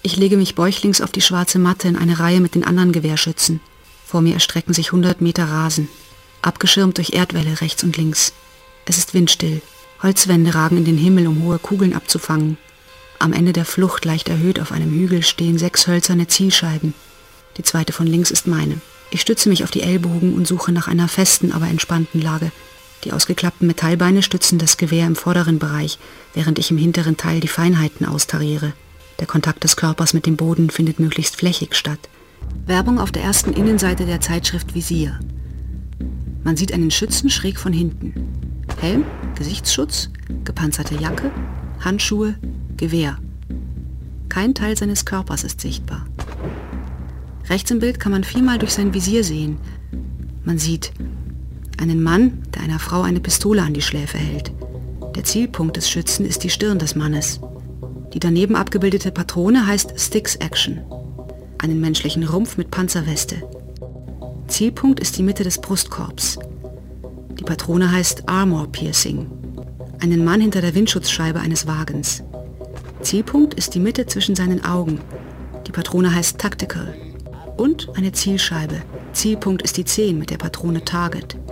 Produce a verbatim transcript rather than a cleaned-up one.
Ich lege mich bäuchlings auf die schwarze Matte in eine Reihe mit den anderen Gewehrschützen. Vor mir erstrecken sich hundert Meter Rasen, abgeschirmt durch Erdwälle rechts und links. Es ist windstill. Holzwände ragen in den Himmel, um hohe Kugeln abzufangen. Am Ende der Flucht, leicht erhöht auf einem Hügel, stehen sechs hölzerne Zielscheiben. Die zweite von links ist meine. Ich stütze mich auf die Ellbogen und suche nach einer festen, aber entspannten Lage. Die ausgeklappten Metallbeine stützen das Gewehr im vorderen Bereich, während ich im hinteren Teil die Feinheiten austariere. Der Kontakt des Körpers mit dem Boden findet möglichst flächig statt. Werbung auf der ersten Innenseite der Zeitschrift Visier. Man sieht einen Schützen schräg von hinten. Helm, Gesichtsschutz, gepanzerte Jacke, Handschuhe, Gewehr. Kein Teil seines Körpers ist sichtbar. Rechts im Bild kann man viermal durch sein Visier sehen. Man sieht einen Mann, der einer Frau eine Pistole an die Schläfe hält. Der Zielpunkt des Schützen ist die Stirn des Mannes. Die daneben abgebildete Patrone heißt Styx Action. Einen menschlichen Rumpf mit Panzerweste. Zielpunkt ist die Mitte des Brustkorbs. Die Patrone heißt Armor Piercing. Einen Mann hinter der Windschutzscheibe eines Wagens. Zielpunkt ist die Mitte zwischen seinen Augen. Die Patrone heißt Tactical. Und eine Zielscheibe. Zielpunkt ist die zehn mit der Patrone Target.